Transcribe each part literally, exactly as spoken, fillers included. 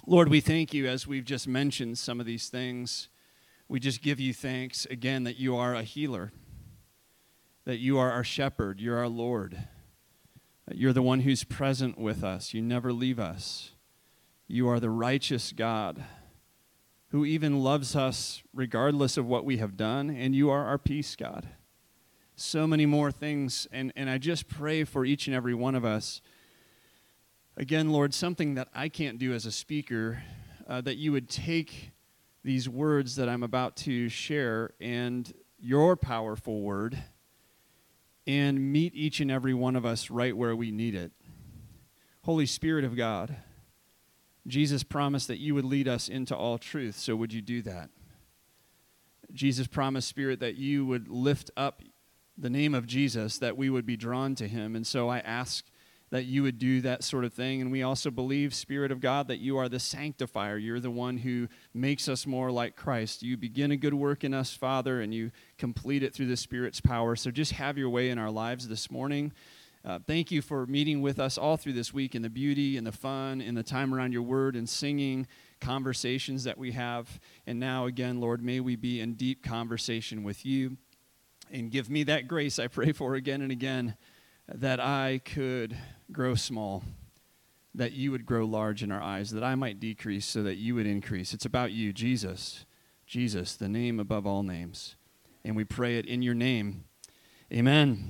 Lord, we thank you as we've just mentioned some of these things. We just give you thanks again that you are a healer, that you are our shepherd, you're our Lord, that you're the one who's present with us. You never leave us. You are the righteous God who even loves us regardless of what we have done, and you are our peace, God. So many more things, and, and I just pray for each and every one of us. Again, Lord, something that I can't do as a speaker, uh, that you would take these words that I'm about to share and your powerful word and meet each and every one of us right where we need it. Holy Spirit of God, Jesus promised that you would lead us into all truth, so would you do that? Jesus promised, Spirit, that you would lift up the name of Jesus, that we would be drawn to him, and so I ask that you would do that sort of thing. And we also believe, Spirit of God, that you are the sanctifier. You're the one who makes us more like Christ. You begin a good work in us, Father, and you complete it through the Spirit's power. So just have your way in our lives this morning. Uh, thank you for meeting with us all through this week in the beauty and the fun and the time around your word and singing conversations that we have. And now, again, Lord, may we be in deep conversation with you. And give me that grace, I pray for again and again, that I could grow small, that you would grow large in our eyes, that I might decrease so that you would increase. It's about you, Jesus. Jesus, the name above all names. And we pray it in your name. Amen.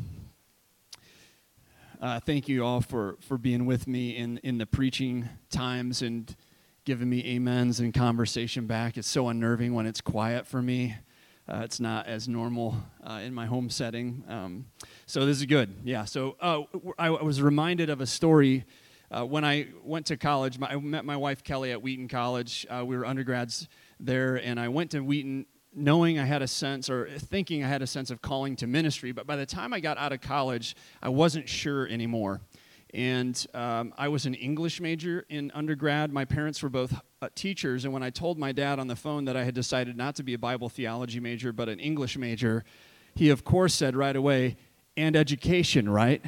Uh, thank you all for, for being with me in, in the preaching times and giving me amens and conversation back. It's so unnerving when it's quiet for me. Uh, it's not as normal uh, in my home setting. Um, so this is good. Yeah, so uh, I was reminded of a story uh, when I went to college. My, I met my wife, Kelly, at Wheaton College. Uh, we were undergrads there, and I went to Wheaton knowing I had a sense, or thinking I had a sense of calling to ministry. But by the time I got out of college, I wasn't sure anymore. And um, I was an English major in undergrad. My parents were both uh, teachers, and when I told my dad on the phone that I had decided not to be a Bible theology major, but an English major, he, of course, said right away, "And education, right?"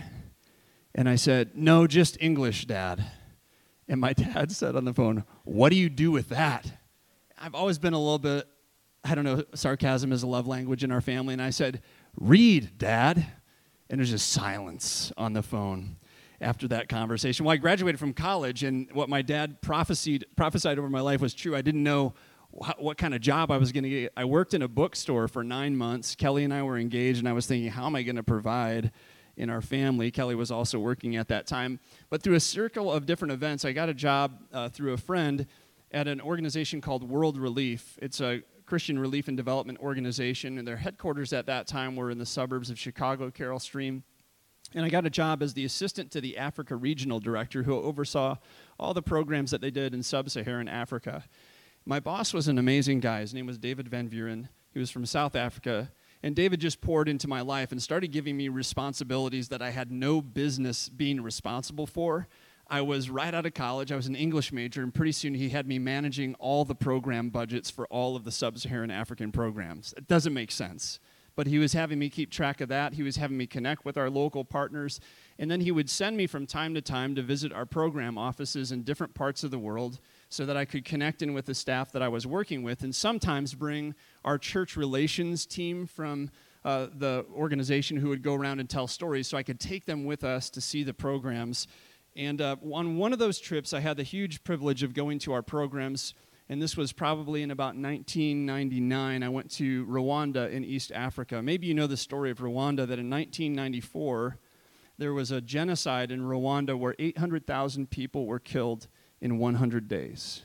And I said, "No, just English, Dad." And my dad said on the phone, "What do you do with that?" I've always been a little bit, I don't know, sarcasm is a love language in our family, and I said, "Read, Dad." And there's just silence on the phone after that conversation. Well, I graduated from college, and what my dad prophesied prophesied over my life was true. I didn't know wh- what kind of job I was going to get. I worked in a bookstore for nine months. Kelly and I were engaged, and I was thinking, how am I going to provide in our family? Kelly was also working at that time. But through a circle of different events, I got a job uh, through a friend at an organization called World Relief. It's a Christian relief and development organization, and their headquarters at that time were in the suburbs of Chicago, Carroll Stream. And I got a job as the assistant to the Africa regional director who oversaw all the programs that they did in sub-Saharan Africa. My boss was an amazing guy. His name was David Van Vuren. He was from South Africa. And David just poured into my life and started giving me responsibilities that I had no business being responsible for. I was right out of college. I was an English major, and pretty soon he had me managing all the program budgets for all of the sub-Saharan African programs. It doesn't make sense. But he was having me keep track of that. He was having me connect with our local partners. And then he would send me from time to time to visit our program offices in different parts of the world so that I could connect in with the staff that I was working with, and sometimes bring our church relations team from uh, the organization who would go around and tell stories so I could take them with us to see the programs. And uh, on one of those trips, I had the huge privilege of going to our programs. And this was probably in about nineteen ninety-nine. I went to Rwanda in East Africa. Maybe you know the story of Rwanda, that in nineteen ninety-four, there was a genocide in Rwanda where eight hundred thousand people were killed in one hundred days.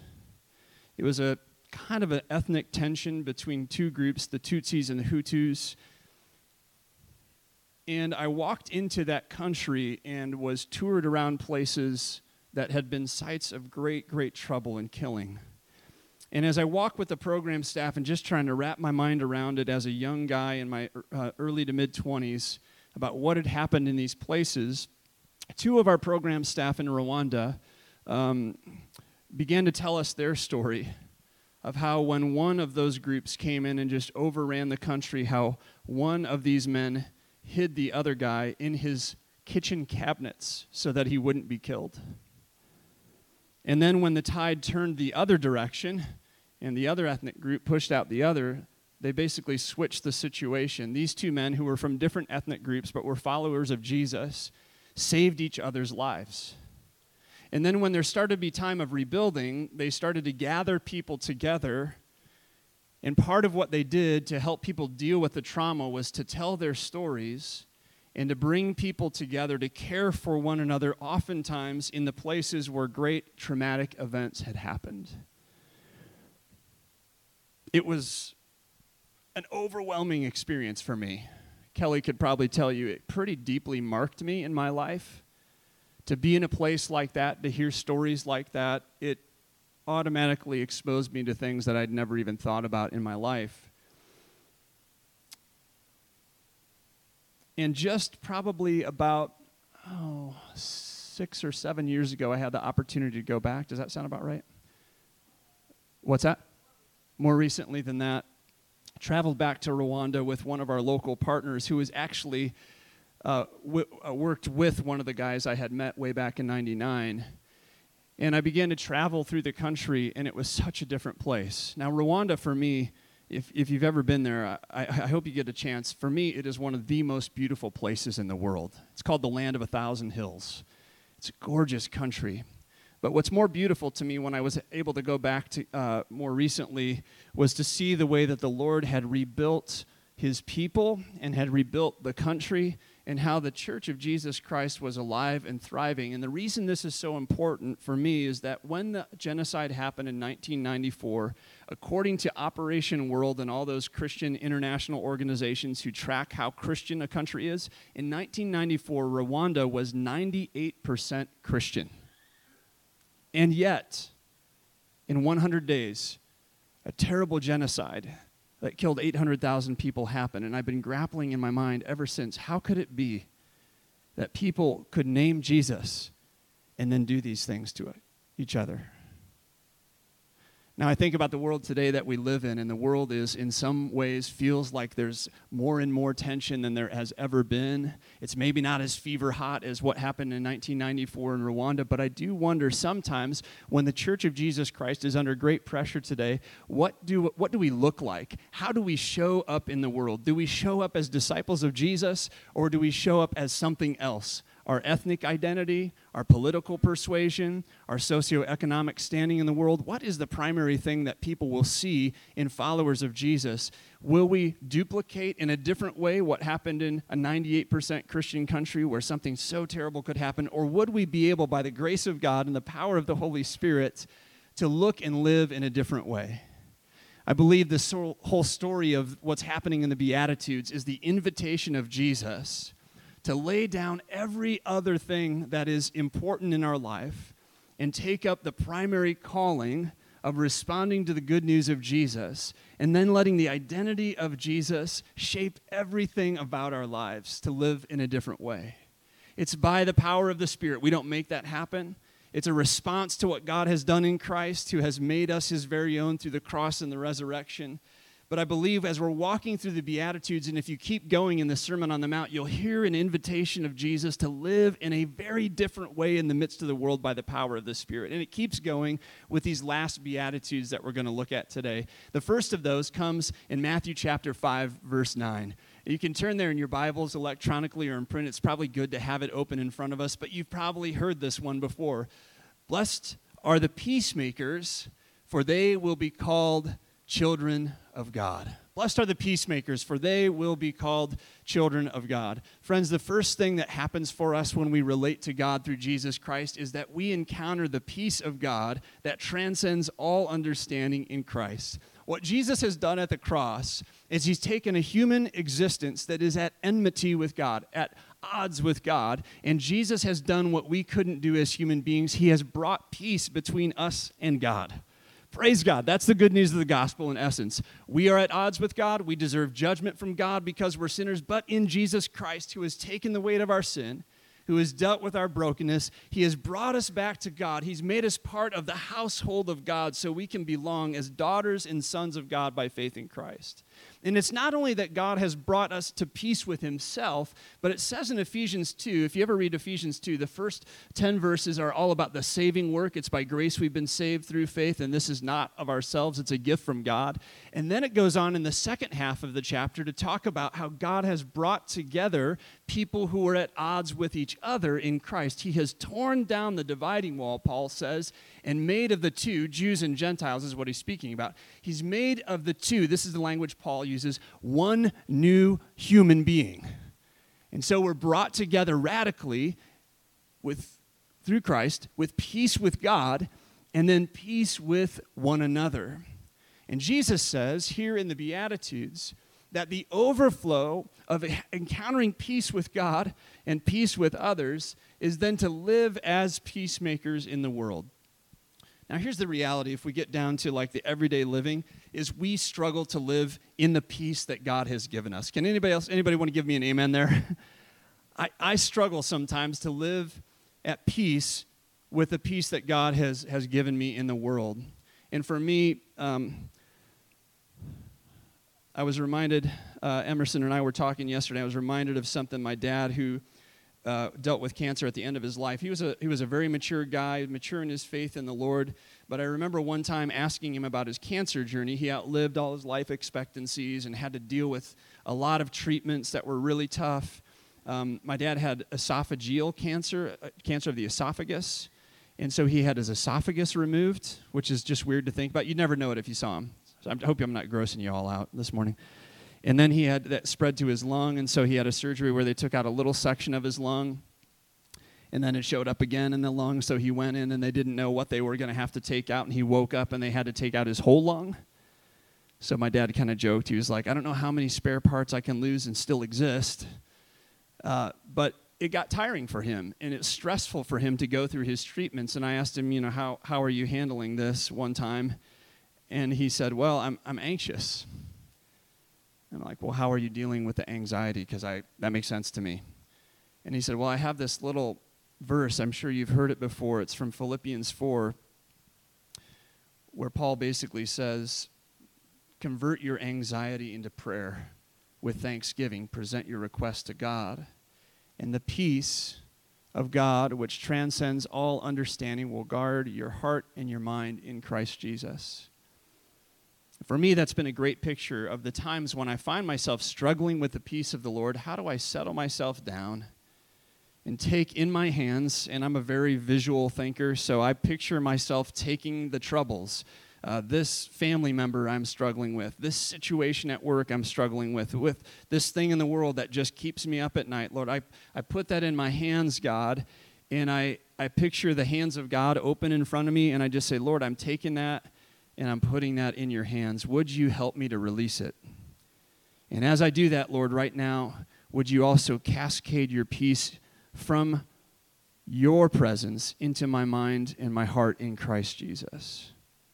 It was a kind of an ethnic tension between two groups, the Tutsis and the Hutus. And I walked into that country and was toured around places that had been sites of great, great trouble and killing. And as I walked with the program staff and just trying to wrap my mind around it as a young guy in my uh, early to mid-twenties about what had happened in these places, two of our program staff in Rwanda um, began to tell us their story of how when one of those groups came in and just overran the country, how one of these men hid the other guy in his kitchen cabinets so that he wouldn't be killed. And then when the tide turned the other direction and the other ethnic group pushed out the other, they basically switched the situation. These two men who were from different ethnic groups but were followers of Jesus saved each other's lives. And then when there started to be time of rebuilding, they started to gather people together. And part of what they did to help people deal with the trauma was to tell their stories and to bring people together to care for one another, oftentimes in the places where great traumatic events had happened. It was an overwhelming experience for me. Kelly could probably tell you it pretty deeply marked me in my life. To be in a place like that, to hear stories like that, it automatically exposed me to things that I'd never even thought about in my life. And just probably about, oh, six or seven years ago, I had the opportunity to go back. Does that sound about right? What's that? More recently than that, I traveled back to Rwanda with one of our local partners who was actually uh, w- uh, worked with one of the guys I had met way back in ninety-nine. And I began to travel through the country, and it was such a different place. Now, Rwanda, for me, if if you've ever been there, I, I hope you get a chance. For me, it is one of the most beautiful places in the world. It's called the Land of a Thousand Hills. It's a gorgeous country. But what's more beautiful to me when I was able to go back to uh, more recently was to see the way that the Lord had rebuilt his people and had rebuilt the country, and how the Church of Jesus Christ was alive and thriving. And the reason this is so important for me is that when the genocide happened in nineteen ninety-four, according to Operation World and all those Christian international organizations who track how Christian a country is, in nineteen ninety-four, Rwanda was ninety-eight percent Christian. And yet, in one hundred days, a terrible genocide that killed eight hundred thousand people happened. And I've been grappling in my mind ever since, how could it be that people could name Jesus and then do these things to each other? Now, I think about the world today that we live in, and the world is, in some ways, feels like there's more and more tension than there has ever been. It's maybe not as fever hot as what happened in nineteen ninety-four in Rwanda, but I do wonder sometimes when the Church of Jesus Christ is under great pressure today, what do, what do we look like? How do we show up in the world? Do we show up as disciples of Jesus, or do we show up as something else? Our ethnic identity, our political persuasion, our socioeconomic standing in the world. What is the primary thing that people will see in followers of Jesus? Will we duplicate in a different way what happened in a ninety-eight percent Christian country where something so terrible could happen? Or would we be able, by the grace of God and the power of the Holy Spirit, to look and live in a different way? I believe this whole story of what's happening in the Beatitudes is the invitation of Jesus to lay down every other thing that is important in our life and take up the primary calling of responding to the good news of Jesus, and then letting the identity of Jesus shape everything about our lives to live in a different way. It's by the power of the Spirit. We don't make that happen. It's a response to what God has done in Christ, who has made us his very own through the cross and the resurrection. But I believe as we're walking through the Beatitudes, and if you keep going in the Sermon on the Mount, you'll hear an invitation of Jesus to live in a very different way in the midst of the world by the power of the Spirit. And it keeps going with these last Beatitudes that we're going to look at today. The first of those comes in Matthew chapter five, verse nine. You can turn there in your Bibles electronically or in print. It's probably good to have it open in front of us, but you've probably heard this one before. Blessed are the peacemakers, for they will be called children of God. Blessed are the peacemakers, for they will be called children of God. Friends, the first thing that happens for us when we relate to God through Jesus Christ is that we encounter the peace of God that transcends all understanding in Christ. What Jesus has done at the cross is he's taken a human existence that is at enmity with God, at odds with God, and Jesus has done what we couldn't do as human beings. He has brought peace between us and God. Praise God. That's the good news of the gospel in essence. We are at odds with God. We deserve judgment from God because we're sinners. But in Jesus Christ, who has taken the weight of our sin, who has dealt with our brokenness, he has brought us back to God. He's made us part of the household of God so we can belong as daughters and sons of God by faith in Christ. And it's not only that God has brought us to peace with himself, but it says in Ephesians two, if you ever read Ephesians two, the first ten verses are all about the saving work. It's by grace we've been saved through faith, and this is not of ourselves. It's a gift from God. And then it goes on in the second half of the chapter to talk about how God has brought together people who are at odds with each other in Christ. He has torn down the dividing wall, Paul says, and made of the two, Jews and Gentiles is what he's speaking about. He's made of the two, this is the language Paul uses, one new human being. And so we're brought together radically with through Christ with peace with God and then peace with one another. And Jesus says here in the Beatitudes that the overflow of encountering peace with God and peace with others is then to live as peacemakers in the world. Now, here's the reality, if we get down to like the everyday living, is we struggle to live in the peace that God has given us. Can anybody else, anybody want to give me an amen there? I, I struggle sometimes to live at peace with the peace that God has, has given me in the world. And for me, um, I was reminded, uh, Emerson and I were talking yesterday, I was reminded of something my dad, who Uh, dealt with cancer at the end of his life. He was a he was a very mature guy, mature in his faith in the Lord. But I remember one time asking him about his cancer journey. He outlived all his life expectancies and had to deal with a lot of treatments that were really tough. Um, my dad had esophageal cancer, uh, cancer of the esophagus, and so he had his esophagus removed, which is just weird to think about. You'd never know it if you saw him. So I hope I'm not grossing you all out this morning. And then he had that spread to his lung, and so he had a surgery where they took out a little section of his lung, and then it showed up again in the lung, so he went in, and they didn't know what they were going to have to take out, and he woke up, and they had to take out his whole lung. So my dad kind of joked. He was like, I don't know how many spare parts I can lose and still exist. Uh, but it got tiring for him, and it's stressful for him to go through his treatments, and I asked him, you know, how, how are you handling this one time? And he said, well, I'm I'm anxious. And I'm like, well, how are you dealing with the anxiety? Because I that makes sense to me. And he said, well, I have this little verse. I'm sure you've heard it before. It's from Philippians four, where Paul basically says, convert your anxiety into prayer with thanksgiving. Present your request to God. And the peace of God, which transcends all understanding, will guard your heart and your mind in Christ Jesus. For me, that's been a great picture of the times when I find myself struggling with the peace of the Lord. How do I settle myself down and take in my hands, and I'm a very visual thinker, so I picture myself taking the troubles. Uh, this family member I'm struggling with, this situation at work I'm struggling with, with this thing in the world that just keeps me up at night. Lord, I, I put that in my hands, God, and I, I picture the hands of God open in front of me, and I just say, Lord, I'm taking that, and I'm putting that in your hands. Would you help me to release it? And as I do that, Lord, right now, would you also cascade your peace from your presence into my mind and my heart in Christ Jesus?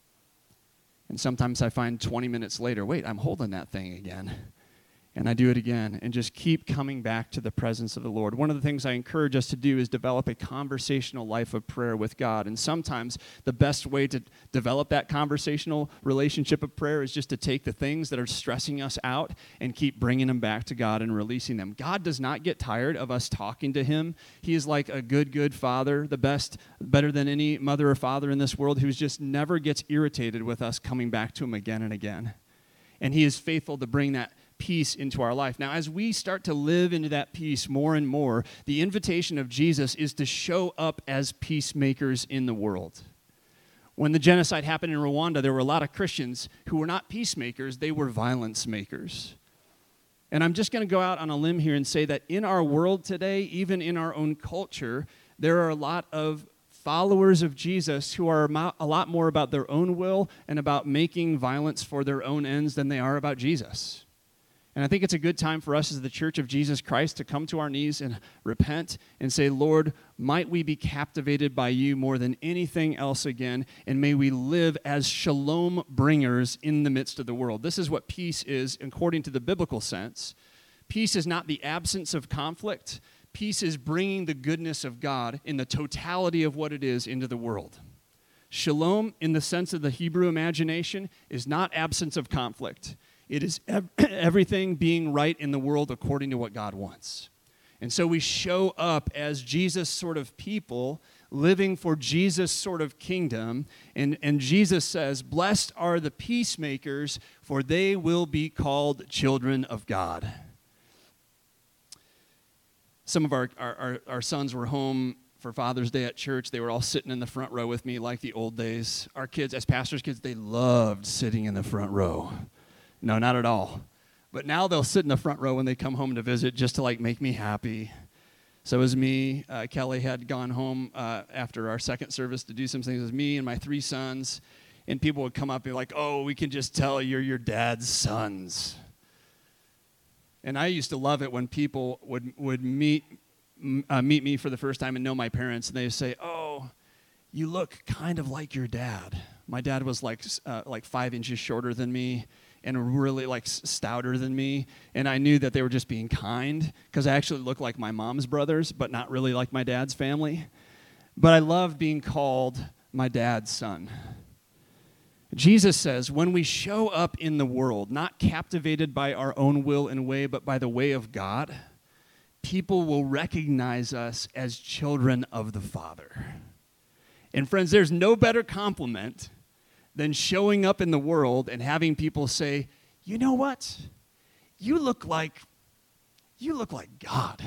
And sometimes I find twenty minutes later, wait, I'm holding that thing again. And I do it again, and just keep coming back to the presence of the Lord. One of the things I encourage us to do is develop a conversational life of prayer with God. And sometimes the best way to develop that conversational relationship of prayer is just to take the things that are stressing us out and keep bringing them back to God and releasing them. God does not get tired of us talking to him. He is like a good, good father, the best, better than any mother or father in this world, who just never gets irritated with us coming back to him again and again. And he is faithful to bring that peace into our life. Now, as we start to live into that peace more and more, the invitation of Jesus is to show up as peacemakers in the world. When the genocide happened in Rwanda, there were a lot of Christians who were not peacemakers, they were violence makers. And I'm just going to go out on a limb here and say that in our world today, even in our own culture, there are a lot of followers of Jesus who are a lot more about their own will and about making violence for their own ends than they are about Jesus. And I think it's a good time for us as the Church of Jesus Christ to come to our knees and repent and say, Lord, might we be captivated by you more than anything else again, and may we live as shalom bringers in the midst of the world. This is what peace is according to the biblical sense. Peace is not the absence of conflict. Peace is bringing the goodness of God in the totality of what it is into the world. Shalom, in the sense of the Hebrew imagination, is not absence of conflict. It is ev- everything being right in the world according to what God wants. And so we show up as Jesus sort of people, living for Jesus sort of kingdom. And, and Jesus says, blessed are the peacemakers, for they will be called children of God. Some of our, our, our, our sons were home for Father's Day at church. They were all sitting in the front row with me like the old days. Our kids, as pastors' kids, they loved sitting in the front row. No, not at all. But now they'll sit in the front row when they come home to visit just to like make me happy. So it was me. Uh, Kelly had gone home uh, after our second service to do some things. It was me and my three sons. And people would come up and be like, oh, we can just tell you're your dad's sons. And I used to love it when people would, would meet Uh, meet me for the first time and know my parents, and they say, oh, you look kind of like your dad. My dad was like uh, like five inches shorter than me and really like stouter than me, and I knew that they were just being kind because I actually looked like my mom's brothers, but not really like my dad's family. But I love being called my dad's son. Jesus says, when we show up in the world, not captivated by our own will and way, but by the way of God, people will recognize us as children of the Father. And friends, there's no better compliment than showing up in the world and having people say, you know what? You look like, you look like God.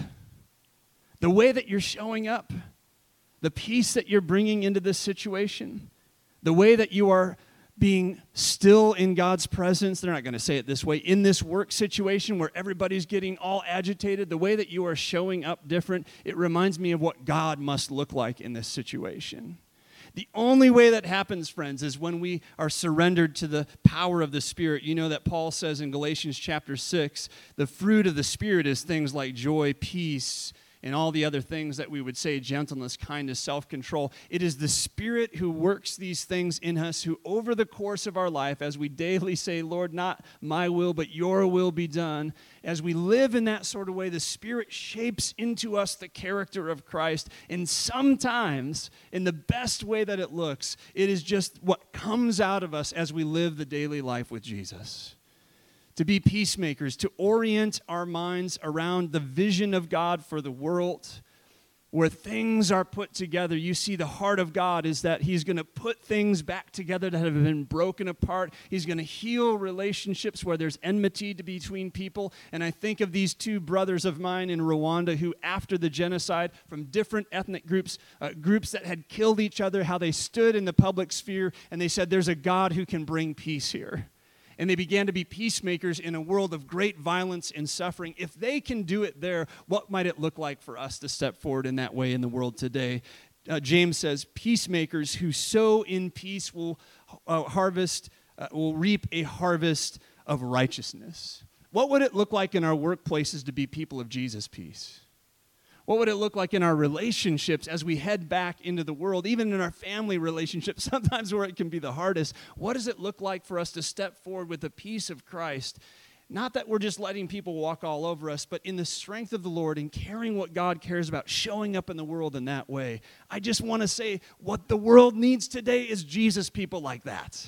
The way that you're showing up, the peace that you're bringing into this situation, the way that you are being still in God's presence, they're not going to say it this way, in this work situation where everybody's getting all agitated, the way that you are showing up different, it reminds me of what God must look like in this situation. The only way that happens, friends, is when we are surrendered to the power of the Spirit. You know that Paul says in Galatians chapter six, the fruit of the Spirit is things like joy, peace, and all the other things that we would say, gentleness, kindness, self-control. It is the Spirit who works these things in us, who over the course of our life, as we daily say, Lord, not my will, but your will be done, as we live in that sort of way, the Spirit shapes into us the character of Christ. And sometimes, in the best way that it looks, it is just what comes out of us as we live the daily life with Jesus. To be peacemakers, to orient our minds around the vision of God for the world, where things are put together. You see, the heart of God is that he's going to put things back together that have been broken apart. He's going to heal relationships where there's enmity between people. And I think of these two brothers of mine in Rwanda who, after the genocide, from different ethnic groups, uh, groups that had killed each other, how they stood in the public sphere and they said, there's a God who can bring peace here. And they began to be peacemakers in a world of great violence and suffering. If they can do it there, what might it look like for us to step forward in that way in the world today? Uh, James says, peacemakers who sow in peace will uh, harvest, uh, will reap a harvest of righteousness. What would it look like in our workplaces to be people of Jesus' peace? What would it look like in our relationships as we head back into the world, even in our family relationships, sometimes where it can be the hardest? What does it look like for us to step forward with the peace of Christ? Not that we're just letting people walk all over us, but in the strength of the Lord and caring what God cares about, showing up in the world in that way. I just want to say what the world needs today is Jesus people like that.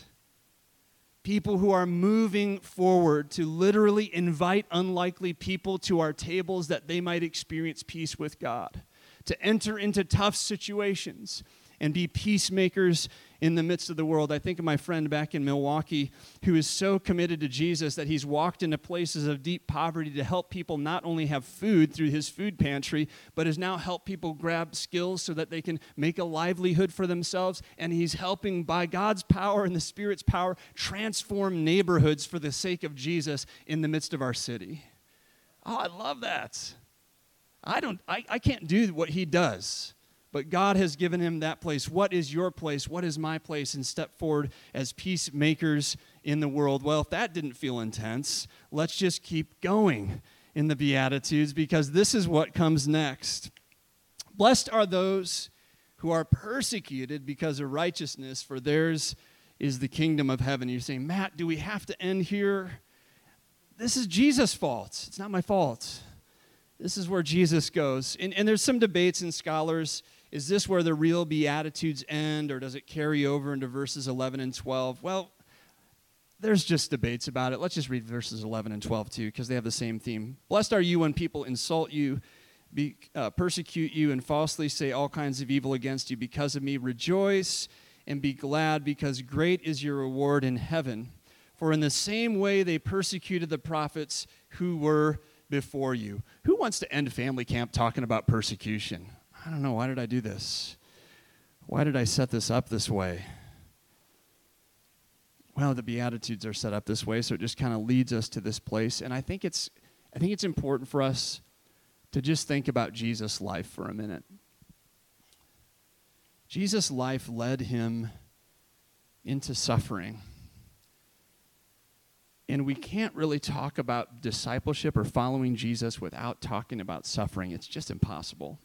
People who are moving forward to literally invite unlikely people to our tables that they might experience peace with God, to enter into tough situations and be peacemakers in the midst of the world. I think of my friend back in Milwaukee who is so committed to Jesus that he's walked into places of deep poverty to help people not only have food through his food pantry, but has now helped people grab skills so that they can make a livelihood for themselves. And he's helping, by God's power and the Spirit's power, transform neighborhoods for the sake of Jesus in the midst of our city. Oh, I love that. I don't. I, I can't do what he does. But God has given him that place. What is your place? What is my place? And step forward as peacemakers in the world. Well, if that didn't feel intense, let's just keep going in the Beatitudes, because this is what comes next. Blessed are those who are persecuted because of righteousness, for theirs is the kingdom of heaven. You're saying, Matt, do we have to end here? This is Jesus' fault. It's not my fault. This is where Jesus goes. And, and there's some debates in scholars. Is this where the real Beatitudes end, or does it carry over into verses eleven and twelve? Well, there's just debates about it. Let's just read verses eleven and twelve too, because they have the same theme. Blessed are you when people insult you, be, uh, persecute you, and falsely say all kinds of evil against you because of me. Rejoice and be glad, because great is your reward in heaven. For in the same way they persecuted the prophets who were before you. Who wants to end family camp talking about persecution? I don't know. Why did I do this? Why did I set this up this way? Well, the Beatitudes are set up this way, so it just kind of leads us to this place. And I think it's, I think it's important for us to just think about Jesus' life for a minute. Jesus' life led him into suffering. And we can't really talk about discipleship or following Jesus without talking about suffering. It's just impossible.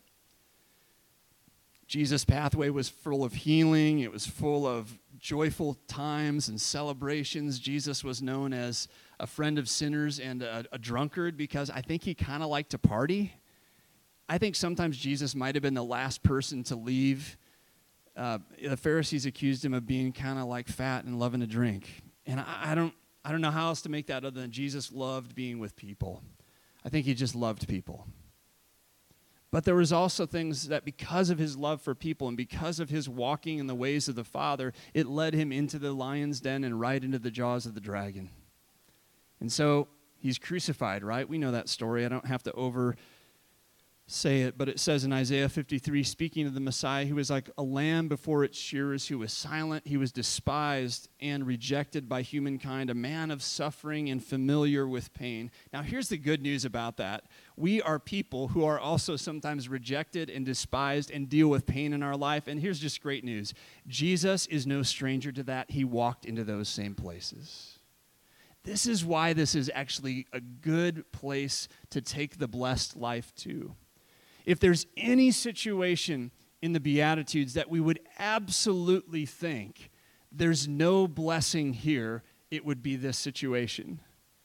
Jesus' pathway was full of healing. It was full of joyful times and celebrations. Jesus was known as a friend of sinners and a, a drunkard because I think he kind of liked to party. I think sometimes Jesus might have been the last person to leave. Uh, the Pharisees accused him of being kind of like fat and loving to drink. And I, I don't I don't know how else to make that other than Jesus loved being with people. I think he just loved people. But there was also things that because of his love for people and because of his walking in the ways of the Father, it led him into the lion's den and right into the jaws of the dragon. And so he's crucified, right? We know that story. I don't have to over say it, but it says in Isaiah fifty-three, speaking of the Messiah, he was like a lamb before its shearers, who was silent, he was despised and rejected by humankind, a man of suffering and familiar with pain. Now here's the good news about that. We are people who are also sometimes rejected and despised and deal with pain in our life, and here's just great news. Jesus is no stranger to that. He walked into those same places. This is why this is actually a good place to take the blessed life to. If there's any situation in the Beatitudes that we would absolutely think there's no blessing here, it would be this situation.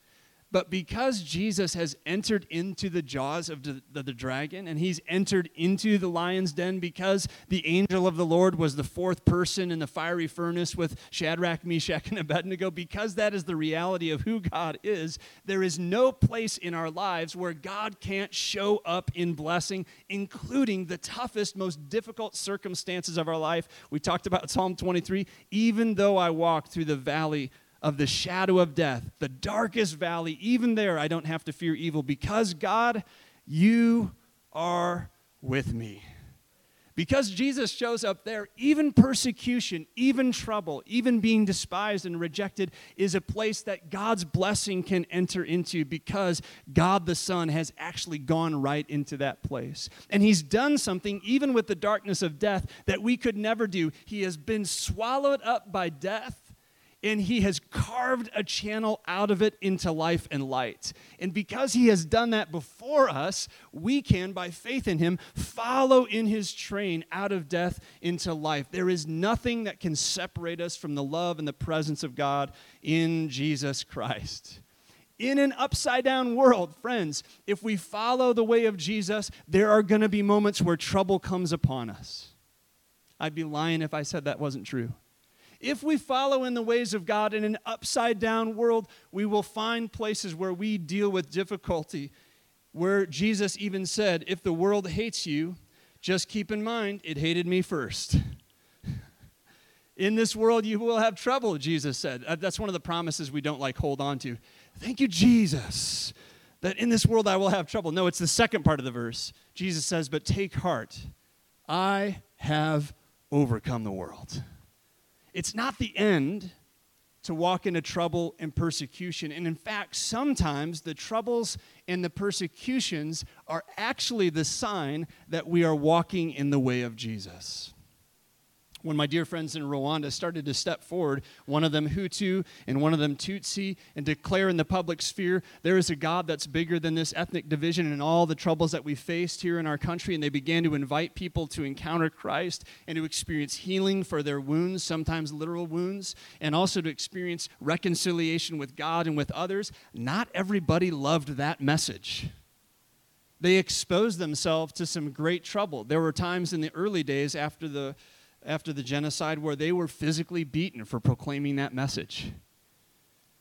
But because Jesus has entered into the jaws of the, the, the dragon, and he's entered into the lion's den, because the angel of the Lord was the fourth person in the fiery furnace with Shadrach, Meshach, and Abednego, because that is the reality of who God is, there is no place in our lives where God can't show up in blessing, including the toughest, most difficult circumstances of our life. We talked about Psalm twenty-three, even though I walk through the valley of the shadow of death, the darkest valley, even there I don't have to fear evil, because God, you are with me. Because Jesus shows up there, even persecution, even trouble, even being despised and rejected is a place that God's blessing can enter into, because God the Son has actually gone right into that place. And he's done something, even with the darkness of death, that we could never do. He has been swallowed up by death, and he has carved a channel out of it into life and light. And because he has done that before us, we can, by faith in him, follow in his train out of death into life. There is nothing that can separate us from the love and the presence of God in Jesus Christ. In an upside-down world, friends, if we follow the way of Jesus, there are going to be moments where trouble comes upon us. I'd be lying if I said that wasn't true. If we follow in the ways of God in an upside-down world, we will find places where we deal with difficulty, where Jesus even said, if the world hates you, just keep in mind, it hated me first. In this world, you will have trouble, Jesus said. That's one of the promises we don't like hold on to. Thank you, Jesus, that in this world I will have trouble. No, it's the second part of the verse. Jesus says, but take heart. I have overcome the world. It's not the end to walk into trouble and persecution. And in fact, sometimes the troubles and the persecutions are actually the sign that we are walking in the way of Jesus. When my dear friends in Rwanda started to step forward, one of them Hutu and one of them Tutsi, and declare in the public sphere, there is a God that's bigger than this ethnic division and all the troubles that we faced here in our country, and they began to invite people to encounter Christ and to experience healing for their wounds, sometimes literal wounds, and also to experience reconciliation with God and with others. Not everybody loved that message. They exposed themselves to some great trouble. There were times in the early days after the after the genocide where they were physically beaten for proclaiming that message.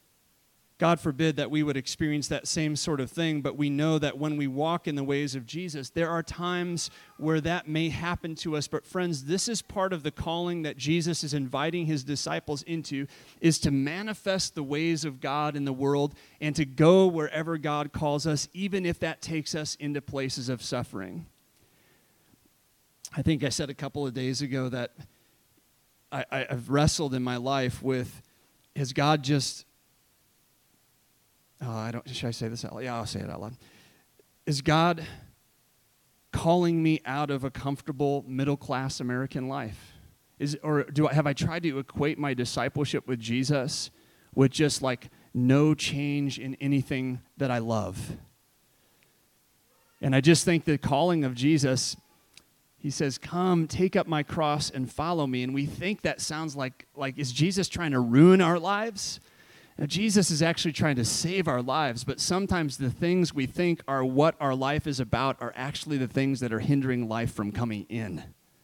God forbid that we would experience that same sort of thing, but we know that when we walk in the ways of Jesus, there are times where that may happen to us. But friends, this is part of the calling that Jesus is inviting his disciples into, is to manifest the ways of God in the world and to go wherever God calls us, even if that takes us into places of suffering. I think I said a couple of days ago that I, I've wrestled in my life with, has God just... Oh, I don't. Should I say this out loud? Yeah, I'll say it out loud. Is God calling me out of a comfortable middle-class American life? Is or do I have I tried to equate my discipleship with Jesus with just like no change in anything that I love? And I just think the calling of Jesus, he says, "Come, take up my cross and follow me." And we think that sounds like like is Jesus trying to ruin our lives? Now, Jesus is actually trying to save our lives, but sometimes the things we think are what our life is about are actually the things that are hindering life from coming in.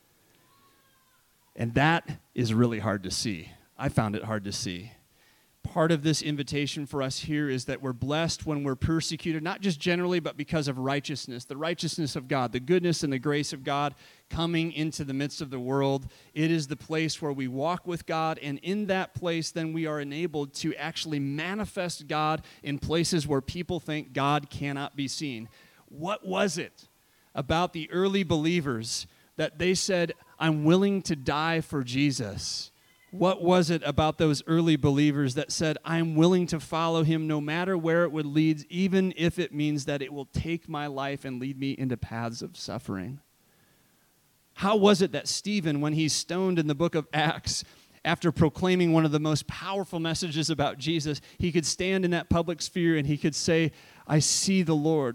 And that is really hard to see. I found it hard to see. Part of this invitation for us here is that we're blessed when we're persecuted, not just generally, but because of righteousness, the righteousness of God, the goodness and the grace of God coming into the midst of the world. It is the place where we walk with God, and in that place, then we are enabled to actually manifest God in places where people think God cannot be seen. What was it about the early believers that they said, "I'm willing to die for Jesus"? What was it about those early believers that said, "I'm willing to follow him no matter where it would lead, even if it means that it will take my life and lead me into paths of suffering"? How was it that Stephen, when he's stoned in the book of Acts, after proclaiming one of the most powerful messages about Jesus, he could stand in that public sphere and he could say, "I see the Lord,"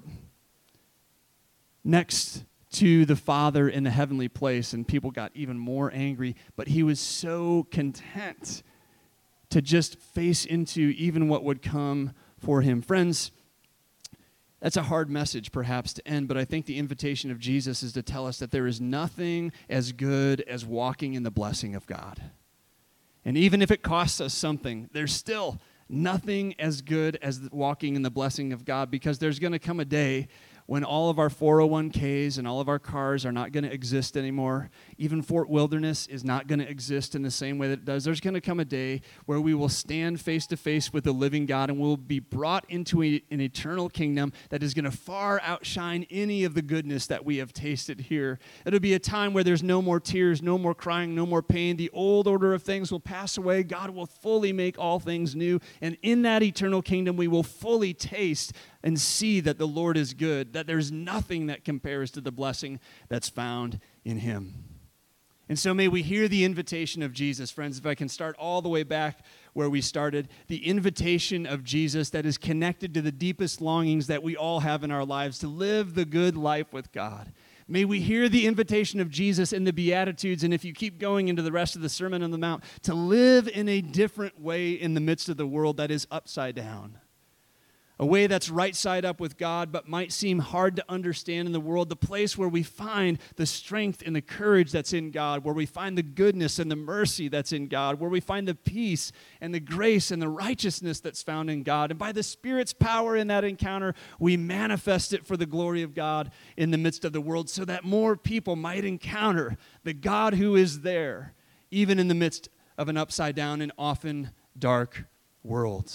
next to the Father in the heavenly place, and people got even more angry, but he was so content to just face into even what would come for him. Friends, that's a hard message perhaps to end, but I think the invitation of Jesus is to tell us that there is nothing as good as walking in the blessing of God. And even if it costs us something, there's still nothing as good as walking in the blessing of God, because there's going to come a day when all of our four oh one k's and all of our cars are not going to exist anymore. Even Fort Wilderness is not going to exist in the same way that it does. There's going to come a day where we will stand face to face with the living God, and we'll be brought into a, an eternal kingdom that is going to far outshine any of the goodness that we have tasted here. It'll be a time where there's no more tears, no more crying, no more pain. The old order of things will pass away. God will fully make all things new. And in that eternal kingdom, we will fully taste and see that the Lord is good, that there's nothing that compares to the blessing that's found in him. And so may we hear the invitation of Jesus, friends. If I can start all the way back where we started, the invitation of Jesus that is connected to the deepest longings that we all have in our lives, to live the good life with God. May we hear the invitation of Jesus in the Beatitudes, and if you keep going into the rest of the Sermon on the Mount, to live in a different way in the midst of the world that is upside down. A way that's right side up with God, but might seem hard to understand in the world. The place where we find the strength and the courage that's in God, where we find the goodness and the mercy that's in God, where we find the peace and the grace and the righteousness that's found in God. And by the Spirit's power in that encounter, we manifest it for the glory of God in the midst of the world, so that more people might encounter the God who is there, even in the midst of an upside down and often dark world.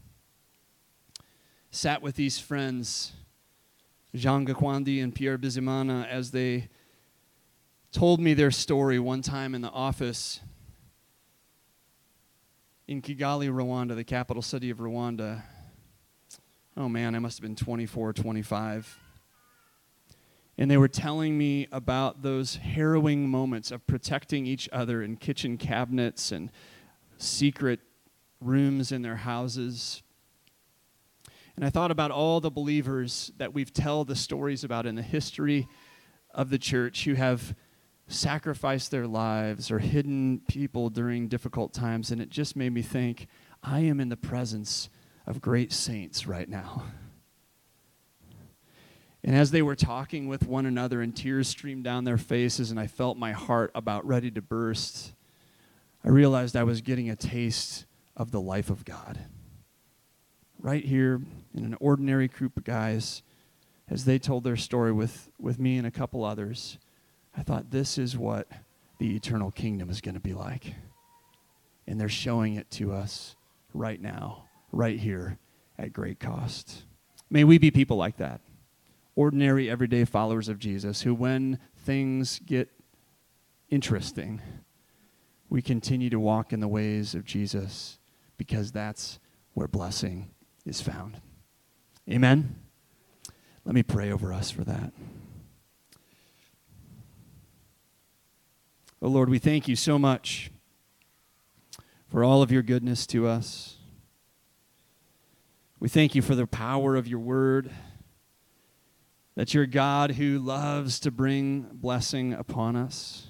Sat with these friends, Jean Gakwandi and Pierre Bizimana, as they told me their story one time in the office in Kigali, Rwanda, the capital city of Rwanda. Oh man, I must have been twenty-four, twenty-five. And they were telling me about those harrowing moments of protecting each other in kitchen cabinets and secret rooms in their houses. And I thought about all the believers that we've told the stories about in the history of the church who have sacrificed their lives or hidden people during difficult times, and it just made me think, I am in the presence of great saints right now. And as they were talking with one another and tears streamed down their faces and I felt my heart about ready to burst, I realized I was getting a taste of the life of God. right here in an ordinary group of guys, as they told their story with, with me and a couple others, I thought, this is what the eternal kingdom is going to be like. And they're showing it to us right now, right here, at great cost. May we be people like that, ordinary, everyday followers of Jesus, who when things get interesting, we continue to walk in the ways of Jesus, because that's where blessing is found. Amen? Let me pray over us for that. Oh Lord, we thank you so much for all of your goodness to us. We thank you for the power of your word, that you're a God who loves to bring blessing upon us.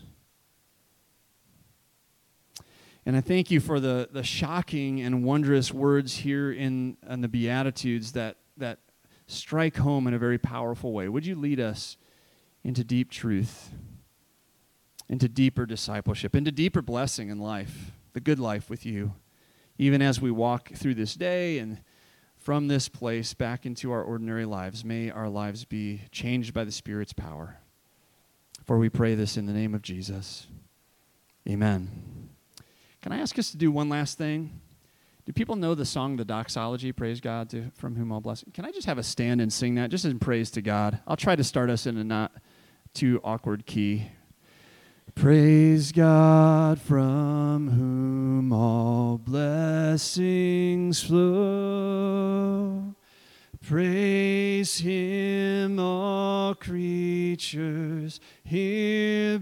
And I thank you for the, the shocking and wondrous words here in, in the Beatitudes that, that strike home in a very powerful way. Would you lead us into deep truth, into deeper discipleship, into deeper blessing in life, the good life with you, even as we walk through this day and from this place back into our ordinary lives. May our lives be changed by the Spirit's power. For we pray this in the name of Jesus. Amen. Can I ask us to do one last thing? Do people know the song, the doxology, praise God, to, from whom all blessing? Can I just have a stand and sing that, just in praise to God? I'll try to start us in a not too awkward key. Praise God, from whom all blessings flow. Praise him, all creatures here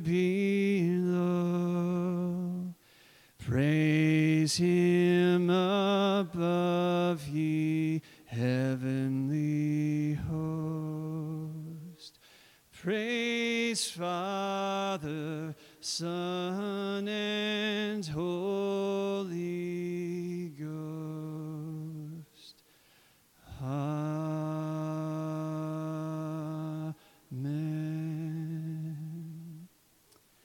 below. Praise him above, ye heavenly host. Praise Father, Son, and Holy